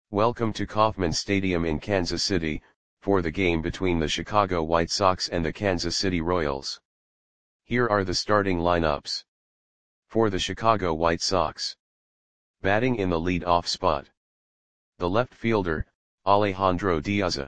Welcome to Kauffman Stadium in Kansas City, for the game between the Chicago White Sox and the Kansas City Royals. Here are the starting lineups. For the Chicago White Sox. Batting in the lead-off spot. The left fielder, Alejandro Diaz.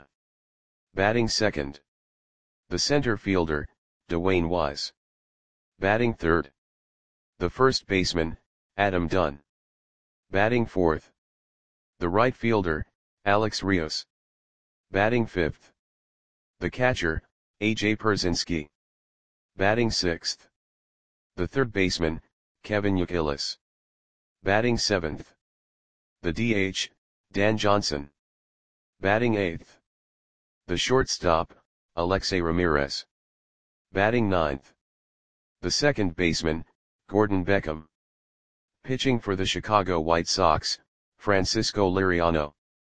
Batting second. The center fielder, Dwayne Wise. Batting third. The first baseman, Adam Dunn. Batting fourth. The right fielder, Alex Rios. Batting fifth. The catcher, A.J. Pierzynski. Batting sixth. The third baseman, Kevin Youkilis. Batting seventh. The DH, Dan Johnson. Batting eighth. The shortstop, Alexei Ramirez. Batting ninth. The second baseman, Gordon Beckham. Pitching for the Chicago White Sox, Francisco Liriano.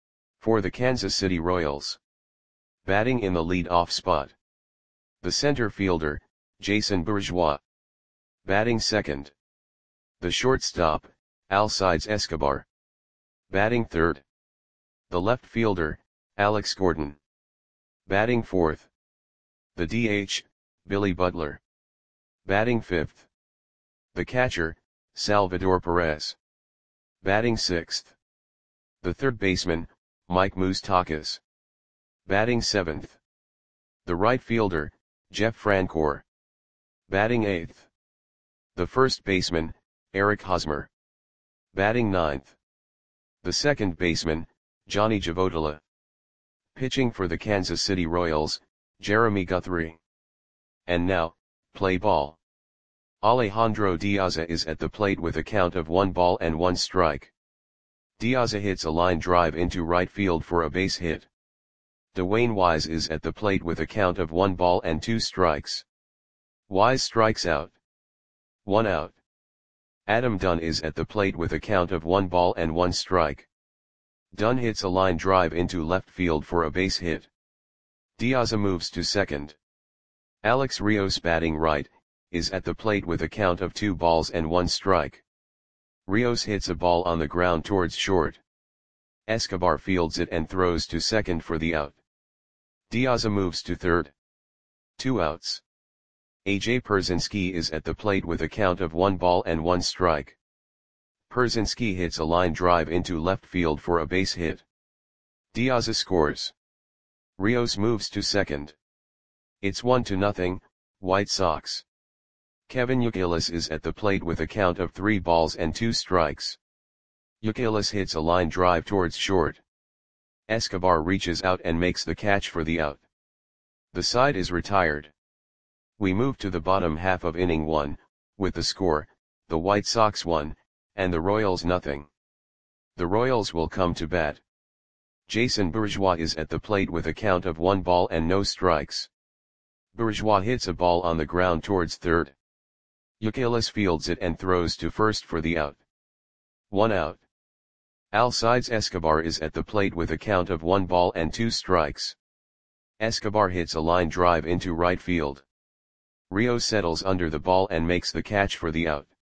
For the Kansas City Royals. Batting in the lead-off spot. The center fielder, Jason Bourgeois. Batting second. The shortstop, Alcides Escobar. Batting third. The left fielder, Alex Gordon. Batting fourth. The DH, Billy Butler. Batting fifth. The catcher, Salvador Perez. Batting sixth. The third baseman, Mike Moustakas. Batting seventh. The right fielder, Jeff Francoeur. Batting eighth. The first baseman, Eric Hosmer. Batting ninth. The second baseman, Johnny Javotila. Pitching for the Kansas City Royals, Jeremy Guthrie. And now, play ball. Alejandro Diaz is at the plate with a count of 1-1 strike. Diaz hits a line drive into right field for a base hit. Dwayne Wise is at the plate with a count of 1-2 strikes. Wise strikes out. 1 out. Adam Dunn is at the plate with a count of 1-1 strike. Dunn hits a line drive into left field for a base hit. Diaz moves to second. Alex Rios, batting right, is at the plate with a count of 2-1 strike. Rios hits a ball on the ground towards short. Escobar fields it and throws to second for the out. Diaz moves to third. 2 outs. A.J. Pierzynski is at the plate with a count of 1-1 strike. Pierzynski hits a line drive into left field for a base hit. Diaz scores. Rios moves to second. It's 1-0, White Sox. Kevin Youkilis is at the plate with a count of 3-2 strikes. Youkilis hits a line drive towards short. Escobar reaches out and makes the catch for the out. The side is retired. We move to the bottom half of inning 1, with the score, the White Sox 1, and the Royals 0. The Royals will come to bat. Jason Bourgeois is at the plate with a count of 1 ball and no strikes. Bourgeois hits a ball on the ground towards third. Youkilis fields it and throws to first for the out. 1 out. Alcides Escobar is at the plate with a count of 1 ball and 2 strikes. Escobar hits a line drive into right field. Rios settles under the ball and makes the catch for the out.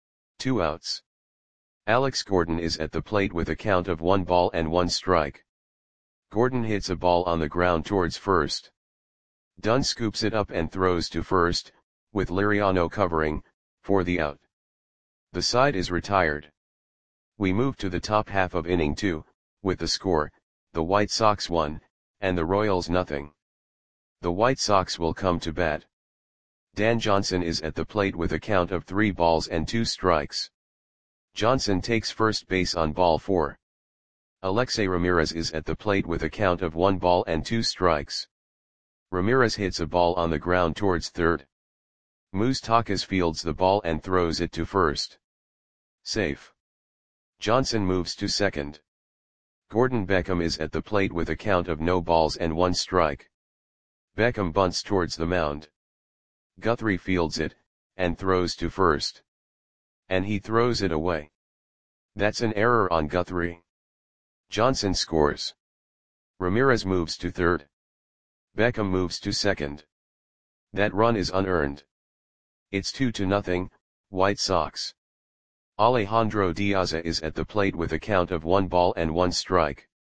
2 outs. Alex Gordon is at the plate with a count of 1-1 strike. Gordon hits a ball on the ground towards first. Dunn scoops it up and throws to first, with Liriano covering, for the out. The side is retired. We move to the top half of inning 2, with the score, the White Sox 1, and the Royals 0. The White Sox will come to bat. Dan Johnson is at the plate with a count of 3-2 strikes. Johnson takes first base on ball 4. Alexei Ramirez is at the plate with a count of 1-2 strikes. Ramirez hits a ball on the ground towards third. Moustakas fields the ball and throws it to first. Safe. Johnson moves to second. Gordon Beckham is at the plate with a count of no balls and 1 strike. Beckham bunts towards the mound. Guthrie fields it, and throws to first. And he throws it away. That's an error on Guthrie. Johnson scores. Ramirez moves to third. Beckham moves to second. That run is unearned. It's 2-0, White Sox. Alejandro Diaz is at the plate with a count of 1 ball and 1 strike.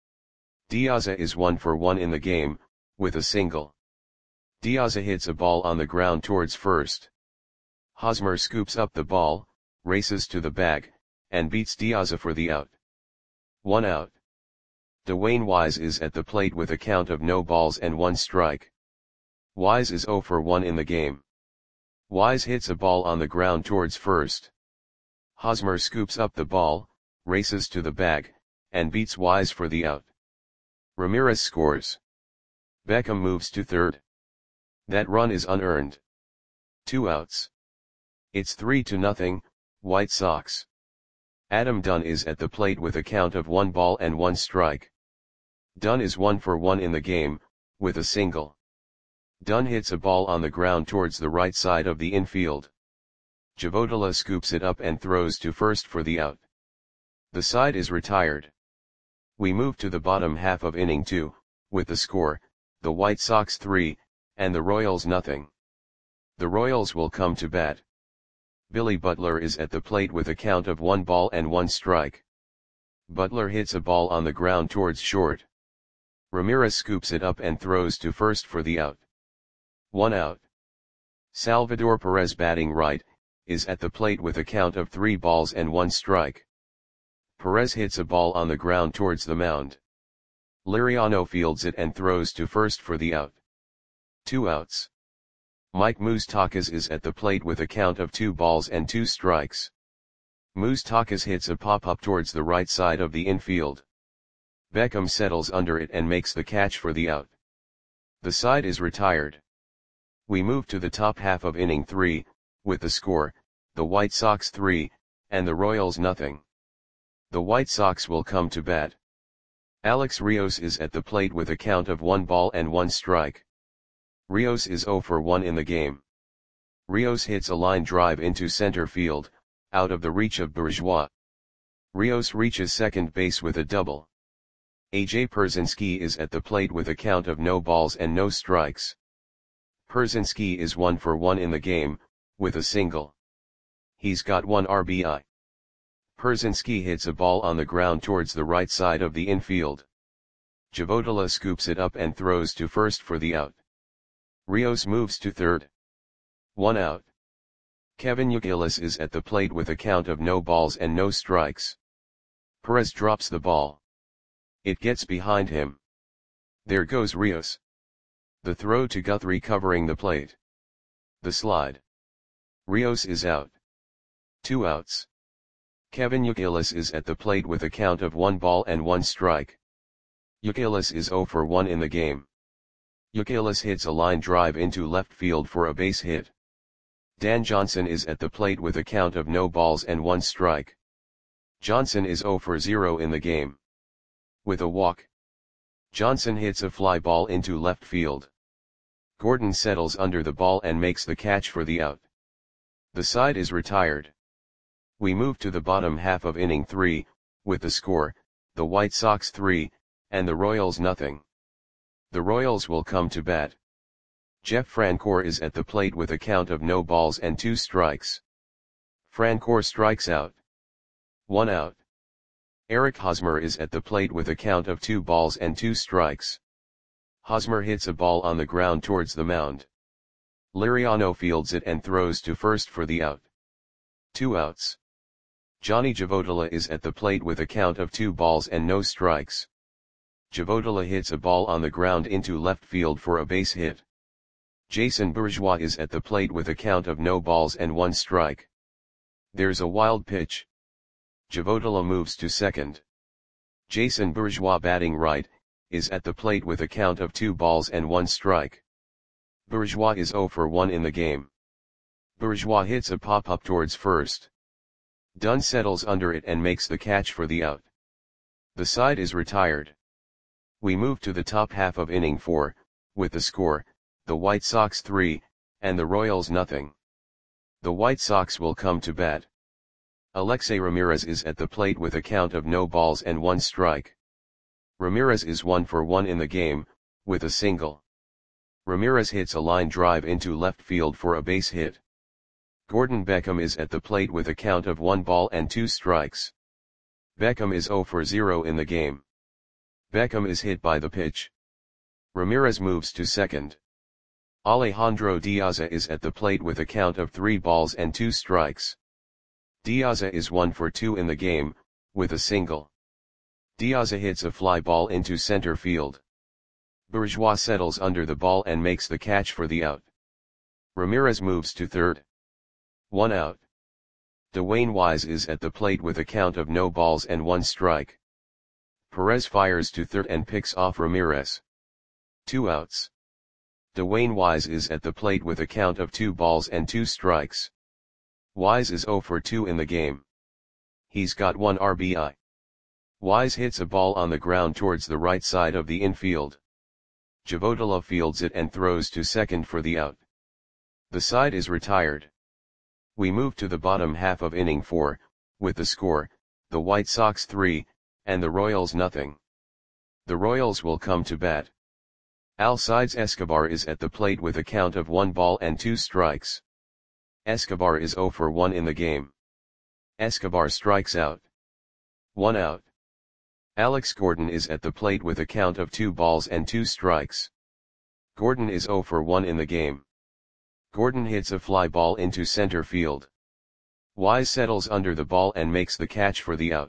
Diaza is 1 for 1 in the game, with a single. Diaza hits a ball on the ground towards first. Hosmer scoops up the ball, races to the bag, and beats Diaza for the out. 1 out. Dwayne Wise is at the plate with a count of no balls and 1 strike. Wise is 0 for 1 in the game. Wise hits a ball on the ground towards first. Hosmer scoops up the ball, races to the bag, and beats Wise for the out. Ramirez scores. Beckham moves to third. That run is unearned. 2 outs. It's 3-0, White Sox. Adam Dunn is at the plate with a count of 1 ball and 1 strike. Dunn is 1 for 1 in the game, with a single. Dunn hits a ball on the ground towards the right side of the infield. Javotola scoops it up and throws to first for the out. The side is retired. We move to the bottom half of inning 2, with the score, the White Sox 3, and the Royals nothing. The Royals will come to bat. Billy Butler is at the plate with a count of 1 ball and 1 strike. Butler hits a ball on the ground towards short. Ramirez scoops it up and throws to first for the out. 1 out. Salvador Perez, batting right, is at the plate with a count of 3 balls and 1 strike. Perez hits a ball on the ground towards the mound. Liriano fields it and throws to first for the out. 2 outs. Mike Moustakas is at the plate with a count of 2 balls and 2 strikes. Moustakas hits a pop-up towards the right side of the infield. Beckham settles under it and makes the catch for the out. The side is retired. We move to the top half of inning 3, with the score, the White Sox 3, and the Royals nothing. The White Sox will come to bat. Alex Rios is at the plate with a count of 1 ball and 1 strike. Rios is 0 for 1 in the game. Rios hits a line drive into center field, out of the reach of Bourgeois. Rios reaches second base with a double. A.J. Pierzynski is at the plate with a count of no balls and no strikes. Pierzynski is 1 for 1 in the game, with a single. He's got 1 RBI. Pierzynski hits a ball on the ground towards the right side of the infield. Javotola scoops it up and throws to first for the out. Rios moves to third. 1 out. Kevin Youkilis is at the plate with a count of no balls and no strikes. Perez drops the ball. It gets behind him. There goes Rios. The throw to Guthrie covering the plate. The slide. Rios is out. 2 outs. Kevin Youkilis is at the plate with a count of 1 ball and 1 strike. Youkilis is 0 for 1 in the game. Youkilis hits a line drive into left field for a base hit. Dan Johnson is at the plate with a count of no balls and 1 strike. Johnson is 0 for 0 in the game. With a walk. Johnson hits a fly ball into left field. Gordon settles under the ball and makes the catch for the out. The side is retired. We move to the bottom half of inning 3, with the score, the White Sox 3, and the Royals nothing. The Royals will come to bat. Jeff Francoeur is at the plate with a count of no balls and 2 strikes. Francoeur strikes out. 1 out. Eric Hosmer is at the plate with a count of 2 balls and 2 strikes. Hosmer hits a ball on the ground towards the mound. Liriano fields it and throws to first for the out. 2 outs. Johnny Javotola is at the plate with a count of 2 balls and no strikes. Javotola hits a ball on the ground into left field for a base hit. Jason Bourgeois is at the plate with a count of no balls and 1 strike. There's a wild pitch. Javotola moves to second. Jason Bourgeois, batting right, is at the plate with a count of 2 balls and 1 strike. Bourgeois is 0 for 1 in the game. Bourgeois hits a pop-up towards first. Dunn settles under it and makes the catch for the out. The side is retired. We move to the top half of inning 4, with the score, the White Sox 3, and the Royals nothing. The White Sox will come to bat. Alexei Ramirez is at the plate with a count of no balls and 1 strike. Ramirez is 1 for 1 in the game, with a single. Ramirez hits a line drive into left field for a base hit. Gordon Beckham is at the plate with a count of 1 ball and 2 strikes. Beckham is 0 for 0 in the game. Beckham is hit by the pitch. Ramirez moves to second. Alejandro Diaza is at the plate with a count of 3 balls and 2 strikes. Diaza is 1 for 2 in the game, with a single. Diaza hits a fly ball into center field. Bourgeois settles under the ball and makes the catch for the out. Ramirez moves to third. 1 out. Dwayne Wise is at the plate with a count of no balls and 1 strike. Perez fires to third and picks off Ramirez. 2 outs. Dwayne Wise is at the plate with a count of 2 balls and 2 strikes. Wise is 0 for 2 in the game. He's got 1 RBI. Wise hits a ball on the ground towards the right side of the infield. Javotola fields it and throws to second for the out. The side is retired. We move to the bottom half of inning 4, with the score, the White Sox 3, and the Royals nothing. The Royals will come to bat. Alcides Escobar is at the plate with a count of 1 ball and 2 strikes. Escobar is 0 for 1 in the game. Escobar strikes out. 1 out. Alex Gordon is at the plate with a count of 2 balls and 2 strikes. Gordon is 0 for 1 in the game. Gordon hits a fly ball into center field. Wise settles under the ball and makes the catch for the out.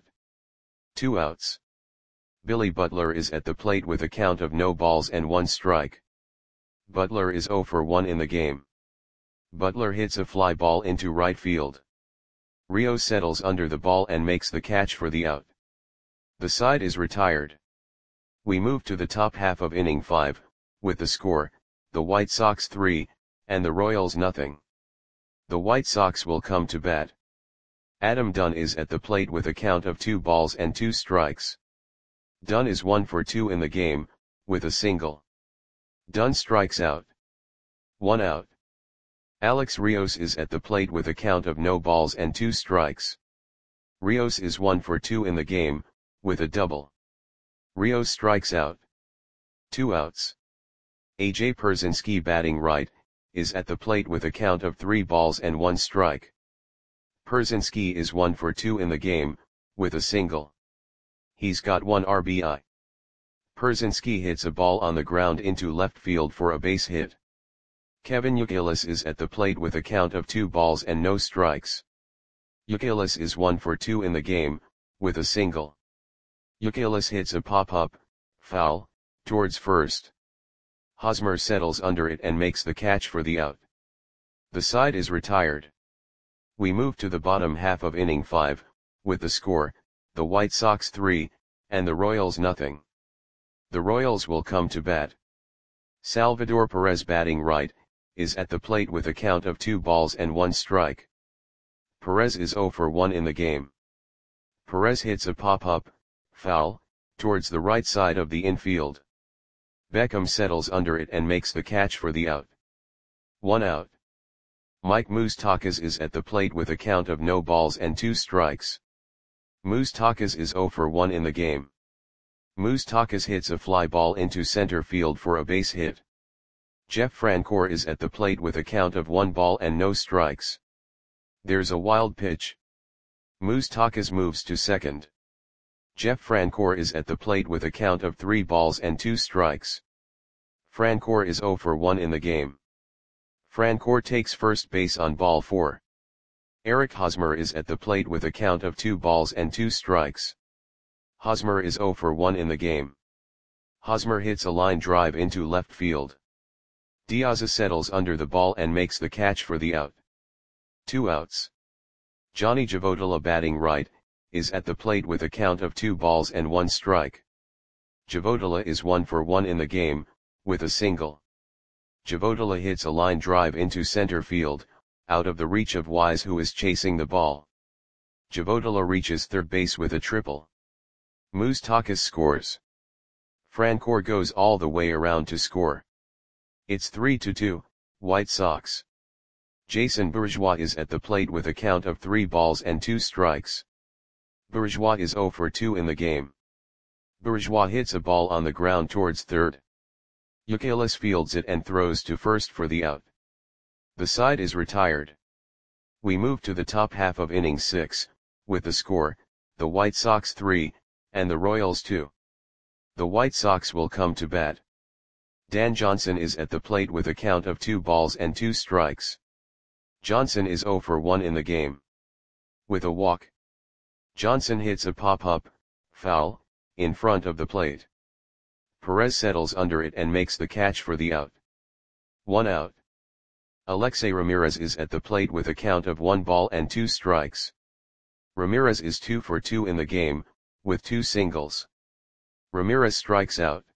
2 outs. Billy Butler is at the plate with a count of no balls and 1 strike. Butler is 0 for 1 in the game. Butler hits a fly ball into right field. Rios settles under the ball and makes the catch for the out. The side is retired. We move to the top half of inning 5, with the score, the White Sox 3, and the Royals nothing. The White Sox will come to bat. Adam Dunn is at the plate with a count of 2 balls and 2 strikes. Dunn is 1 for 2 in the game, with a single. Dunn strikes out. 1 out. Alex Rios is at the plate with a count of no balls and 2 strikes. Rios is 1 for 2 in the game, with a double. Rios strikes out. 2 outs. AJ Pierzynski batting right, is at the plate with a count of 3 balls and 1 strike. Pierzynski is 1 for 2 in the game, with a single. He's got 1 RBI. Pierzynski hits a ball on the ground into left field for a base hit. Kevin Youkilis is at the plate with a count of 2 balls and no strikes. Youkilis is 1 for 2 in the game, with a single. Youkilis hits a pop-up, foul, towards first. Hosmer settles under it and makes the catch for the out. The side is retired. We move to the bottom half of inning 5, with the score, the White Sox 3, and the Royals nothing. The Royals will come to bat. Salvador Perez batting right, is at the plate with a count of 2 balls and 1 strike. Perez is 0 for 1 in the game. Perez hits a pop-up, foul, towards the right side of the infield. Beckham settles under it and makes the catch for the out. 1 out. Mike Moustakas is at the plate with a count of no balls and 2 strikes. Moustakas is 0 for 1 in the game. Moustakas hits a fly ball into center field for a base hit. Jeff Francoeur is at the plate with a count of 1 ball and no strikes. There's a wild pitch. Moustakas moves to second. Jeff Francoeur is at the plate with a count of 3 balls and 2 strikes. Francoeur is 0 for 1 in the game. Francoeur takes first base on ball 4. Eric Hosmer is at the plate with a count of 2 balls and 2 strikes. Hosmer is 0 for 1 in the game. Hosmer hits a line drive into left field. Diaz settles under the ball and makes the catch for the out. 2 outs. Johnny Javotola batting right, is at the plate with a count of 2 balls and 1 strike. Javotola is 1 for 1 in the game, with a single. Javotola hits a line drive into center field, out of the reach of Wise who is chasing the ball. Javotola reaches third base with a triple. Moustakas scores. Francoeur goes all the way around to score. It's 3-2, White Sox. Jason Bourgeois is at the plate with a count of 3 balls and 2 strikes. Bourgeois is 0 for 2 in the game. Bourgeois hits a ball on the ground towards third. Youkilis fields it and throws to first for the out. The side is retired. We move to the top half of inning 6, with the score, the White Sox 3, and the Royals 2. The White Sox will come to bat. Dan Johnson is at the plate with a count of 2 balls and 2 strikes. Johnson is 0 for 1 in the game. With a walk, Johnson hits a pop-up, foul, in front of the plate. Perez settles under it and makes the catch for the out. 1 out. Alexei Ramirez is at the plate with a count of 1 ball and 2 strikes. Ramirez is 2 for 2 in the game, with 2 singles. Ramirez strikes out.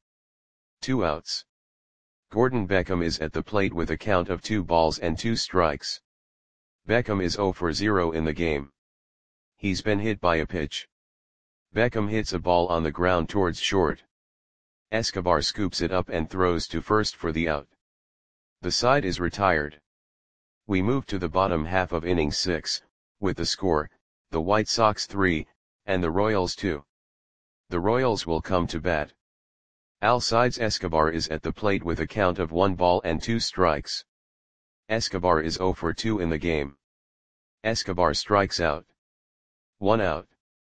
2 outs. Gordon Beckham is at the plate with a count of 2 balls and 2 strikes. Beckham is 0 for 0 in the game. He's been hit by a pitch. Beckham hits a ball on the ground towards short. Escobar scoops it up and throws to first for the out. The side is retired. We move to the bottom half of inning 6, with the score, the White Sox 3, and the Royals 2. The Royals will come to bat. Alcides Escobar is at the plate with a count of 1 ball and 2 strikes. Escobar is 0 for 2 in the game. Escobar strikes out. 1 out.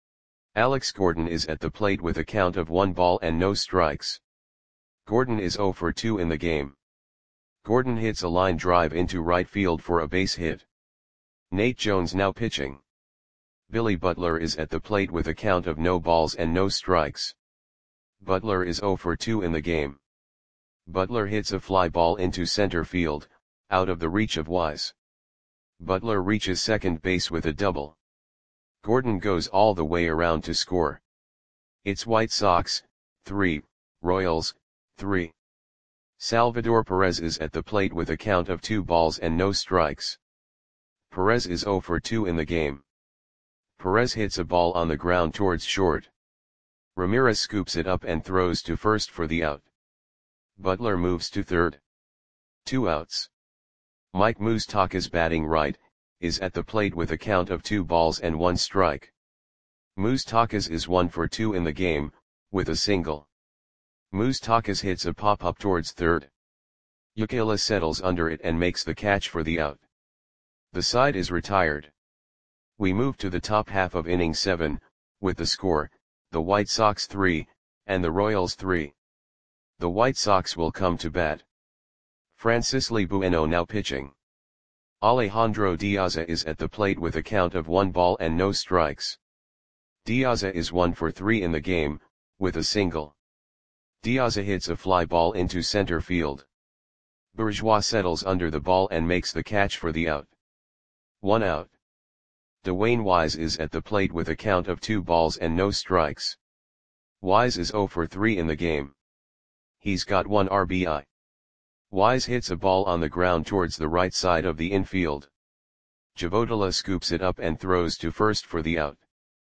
Alex Gordon is at the plate with a count of 1 ball and no strikes. Gordon is 0 for 2 in the game. Gordon hits a line drive into right field for a base hit. Nate Jones now pitching. Billy Butler is at the plate with a count of no balls and no strikes. Butler is 0 for 2 in the game. Butler hits a fly ball into center field, out of the reach of Wise. Butler reaches second base with a double. Gordon goes all the way around to score. It's White Sox, 3, Royals, 3. Salvador Perez is at the plate with a count of 2 balls and no strikes. Perez is 0 for 2 in the game. Perez hits a ball on the ground towards short. Ramirez scoops it up and throws to first for the out. Butler moves to third. 2 outs. Mike Moustakas batting right, is at the plate with a count of 2 balls and 1 strike. Moustakas is 1 for 2 in the game, with a single. Moustakas hits a pop-up towards third. Ucala settles under it and makes the catch for the out. The side is retired. We move to the top half of inning 7, with the score, the White Sox 3, and the Royals 3. The White Sox will come to bat. Francisly Bueno now pitching. Alejandro Diaza is at the plate with a count of 1 ball and no strikes. Diaza is 1 for 3 in the game, with a single. Diaza hits a fly ball into center field. Bourgeois settles under the ball and makes the catch for the out. 1 out. Dwayne Wise is at the plate with a count of 2 balls and no strikes. Wise is 0 for 3 in the game. He's got 1 RBI. Wise hits a ball on the ground towards the right side of the infield. Javotola scoops it up and throws to first for the out.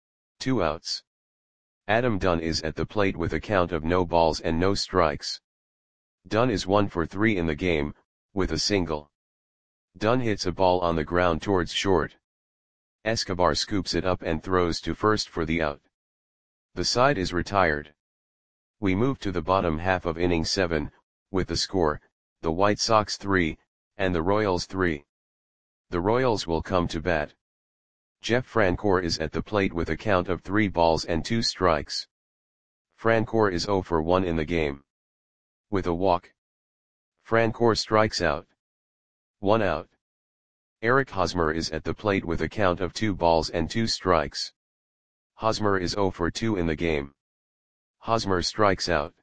2 outs. Adam Dunn is at the plate with a count of no balls and no strikes. Dunn is 1 for 3 in the game, with a single. Dunn hits a ball on the ground towards short. Escobar scoops it up and throws to first for the out. The side is retired. We move to the bottom half of inning 7, with the score, the White Sox 3, and the Royals 3. The Royals will come to bat. Jeff Francoeur is at the plate with a count of 3 balls and 2 strikes. Francoeur is 0 for 1 in the game. With a walk, Francoeur strikes out. 1 out. Eric Hosmer is at the plate with a count of 2 balls and 2 strikes. Hosmer is 0 for 2 in the game. Hosmer strikes out.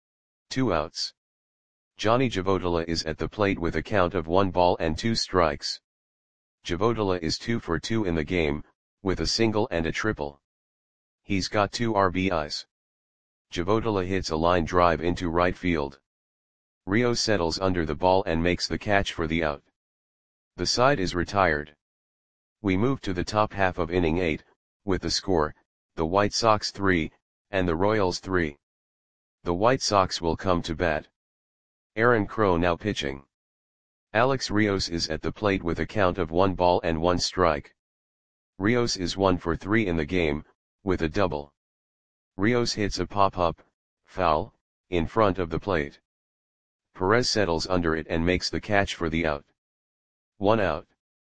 2 outs. Johnny Javotola is at the plate with a count of 1 ball and 2 strikes. Javotola is 2 for 2 in the game, with a single and a triple. He's got 2 RBIs. Javotola hits a line drive into right field. Rios settles under the ball and makes the catch for the out. The side is retired. We move to the top half of inning 8, with the score, the White Sox 3, and the Royals 3. The White Sox will come to bat. Aaron Crow now pitching. Alex Rios is at the plate with a count of 1 ball and 1 strike. Rios is 1 for 3 in the game, with a double. Rios hits a pop-up, foul, in front of the plate. Perez settles under it and makes the catch for the out. 1 out.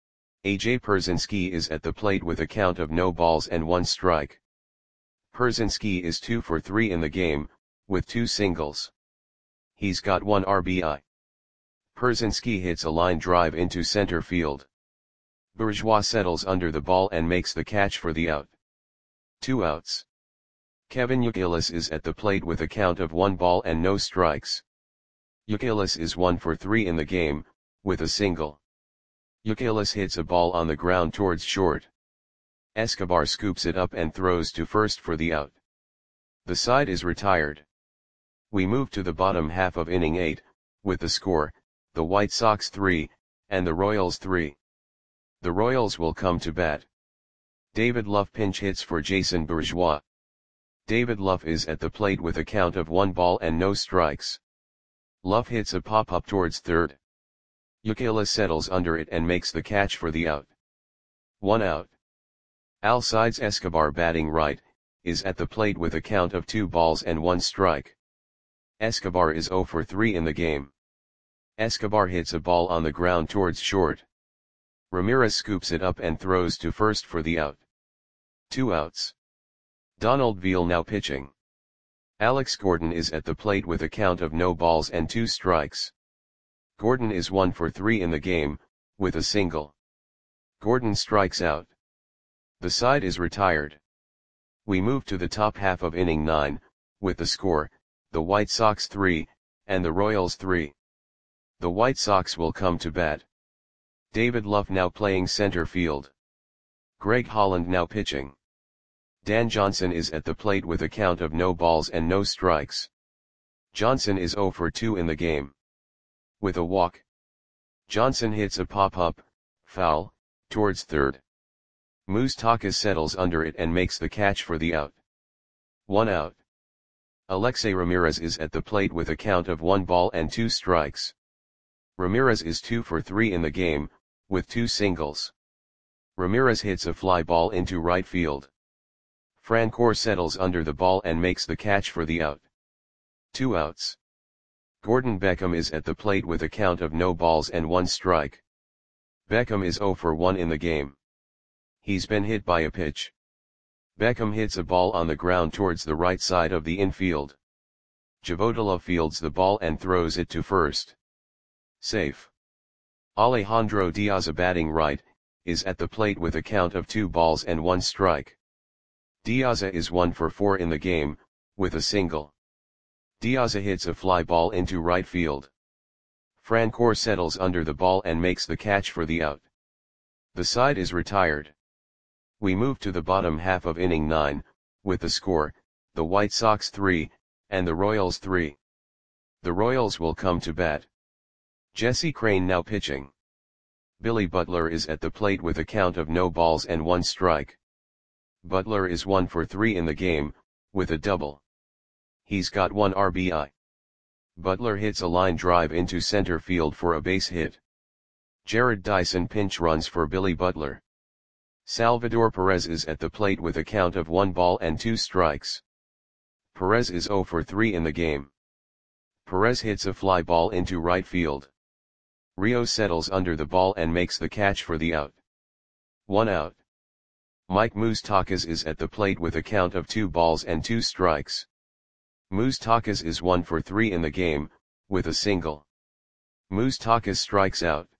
AJ Pierzynski is at the plate with a count of no balls and 1 strike. Pierzynski is 2 for 3 in the game, with 2 singles. He's got 1 RBI. Pierzynski hits a line drive into center field. Bourgeois settles under the ball and makes the catch for the out. 2 outs. Kevin Youkilis is at the plate with a count of 1 ball and no strikes. Youkilis is 1 for 3 in the game, with a single. Youkilis hits a ball on the ground towards short. Escobar scoops it up and throws to first for the out. The side is retired. We move to the bottom half of inning 8, with the score, the White Sox 3, and the Royals 3. The Royals will come to bat. David Luff pinch hits for Jason Bourgeois. David Luff is at the plate with a count of 1 ball and no strikes. Luff hits a pop-up towards third. Youkilis settles under it and makes the catch for the out. 1 out. Alcides Escobar, batting right, is at the plate with a count of 2 balls and 1 strike. Escobar is 0 for 3 in the game. Escobar hits a ball on the ground towards short. Ramirez scoops it up and throws to first for the out. 2 outs. Donald Veal now pitching. Alex Gordon is at the plate with a count of no balls and 2 strikes. Gordon is 1 for 3 in the game, with a single. Gordon strikes out. The side is retired. We move to the top half of inning 9, with the score, the White Sox 3, and the Royals 3. The White Sox will come to bat. David Luff now playing center field. Greg Holland now pitching. Dan Johnson is at the plate with a count of no balls and no strikes. Johnson is 0 for 2 in the game. With a walk. Johnson hits a pop-up, foul, towards third. Moustakas settles under it and makes the catch for the out. 1 out. Alexei Ramirez is at the plate with a count of 1 ball and 2 strikes. Ramirez is 2 for 3 in the game, with 2 singles. Ramirez hits a fly ball into right field. Francoeur settles under the ball and makes the catch for the out. 2 outs. Gordon Beckham is at the plate with a count of no balls and 1 strike. Beckham is 0 for 1 in the game. He's been hit by a pitch. Beckham hits a ball on the ground towards the right side of the infield. Javodila fields the ball and throws it to first. Safe. Alejandro Diaz, batting right, is at the plate with a count of 2 balls and 1 strike. Diaz is 1 for 4 in the game, with a single. Diaz hits a fly ball into right field. Francoeur settles under the ball and makes the catch for the out. The side is retired. We move to the bottom half of inning 9, with the score, the White Sox 3, and the Royals 3. The Royals will come to bat. Jesse Crain now pitching. Billy Butler is at the plate with a count of no balls and 1 strike. Butler is 1 for 3 in the game, with a double. He's got 1 RBI. Butler hits a line drive into center field for a base hit. Jared Dyson pinch runs for Billy Butler. Salvador Perez is at the plate with a count of 1 ball and 2 strikes. Perez is 0 for 3 in the game. Perez hits a fly ball into right field. Rios settles under the ball and makes the catch for the out. 1 out. Mike Moustakas is at the plate with a count of 2 balls and 2 strikes. Moustakas is 1 for 3 in the game, with a single. Moustakas strikes out.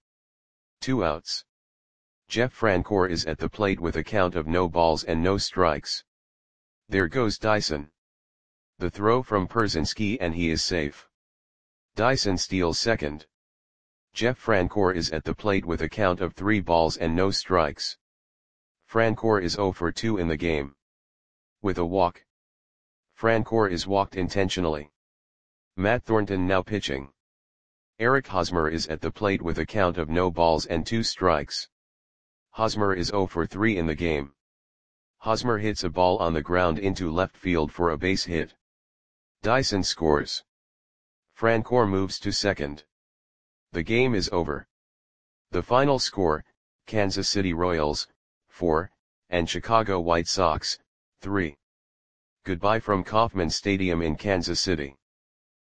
2 outs. Jeff Francoeur is at the plate with a count of no balls and no strikes. There goes Dyson. The throw from Pierzynski and he is safe. Dyson steals second. Jeff Francoeur is at the plate with a count of 3 balls and no strikes. Francoeur is 0 for 2 in the game. With a walk. Francoeur is walked intentionally. Matt Thornton now pitching. Eric Hosmer is at the plate with a count of no balls and 2 strikes. Hosmer is 0 for 3 in the game. Hosmer hits a ball on the ground into left field for a base hit. Dyson scores. Francoeur moves to second. The game is over. The final score, Kansas City Royals, 4, and Chicago White Sox, 3. Goodbye from Kauffman Stadium in Kansas City.